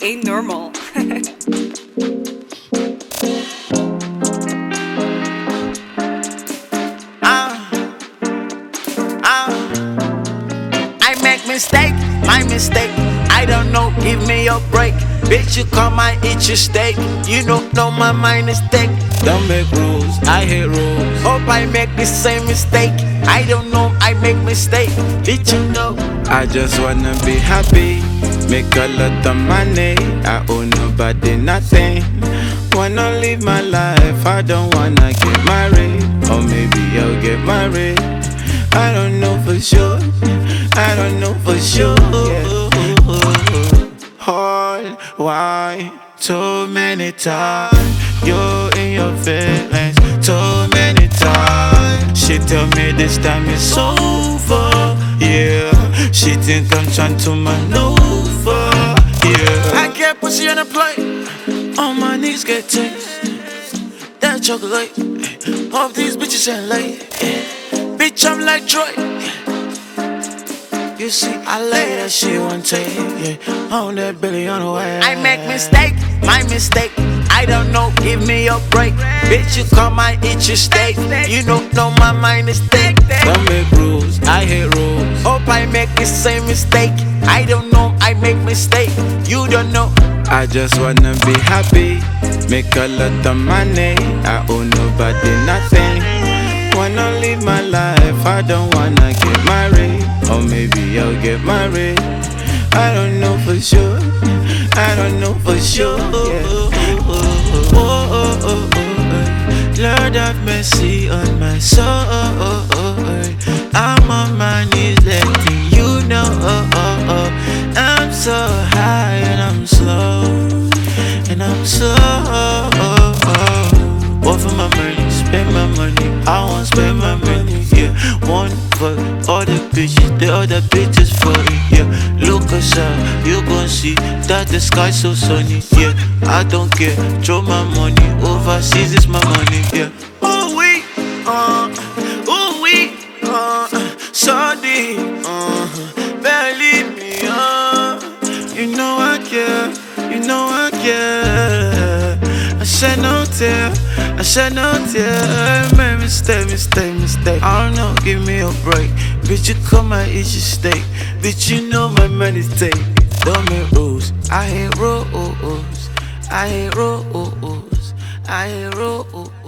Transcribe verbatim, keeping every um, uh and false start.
ain't normal. uh, uh, I make mistake, my mistake. I don't know, give me a break. Bitch, you come, I eat your steak. You don't know my mind is thick. Don't make rules, I hate rules. Hope I make the same mistake. I don't know, I make mistake. Did you know? I just wanna be happy, make a lot of money. I owe nobody nothing. Wanna live my life, I don't wanna get married. Or maybe I'll get married. I don't know for sure, I don't know for sure. Hard, why? Too many times you're in your feelings. Too many times she tell me this time it's over. Yeah, she think I'm trying to maneuver. Yeah, I can't put you on a plate. On my knees get taste that chocolate. Hope these bitches ain't late. Bitch, I'm like Troy. You see, I lay that shit one take, yeah. On that Billy on the way. I make mistake, my mistake. I don't know, give me a break. Bitch, you come, I eat your steak. You don't know my mind is thick. Don't make rules, I hate rules. Hope I make the same mistake. I don't know, I make mistake. You don't know. I just wanna be happy, make a lot of money. I owe nobody nothing. Wanna live my life, I don't wanna get married. Or maybe I'll get married. I don't know for sure, I don't know for sure. Yeah. Oh, oh, oh, oh. Lord have mercy on my soul. I'm on my knees letting you know. I'm so high and I'm slow, and I'm slow. Work for my money, spend my money. I won't spend my money, yeah. One for all the bitches, the other bitches for it, yeah. Look aside, you gon' see that the sky's so sunny, yeah. I don't care, throw my money overseas, it's my money, yeah. Ooh we, uh, ooh we, uh, so deep, uh, believe me, uh. You know I care, you know I care. I said no tear, I said no tear. Made mistake, mistake, mistake. I don't know, give me a break. Bitch, you come and eat your steak. Bitch, you know my money's take. Don't make rules, I hate rules. I hate rules, I hate rules.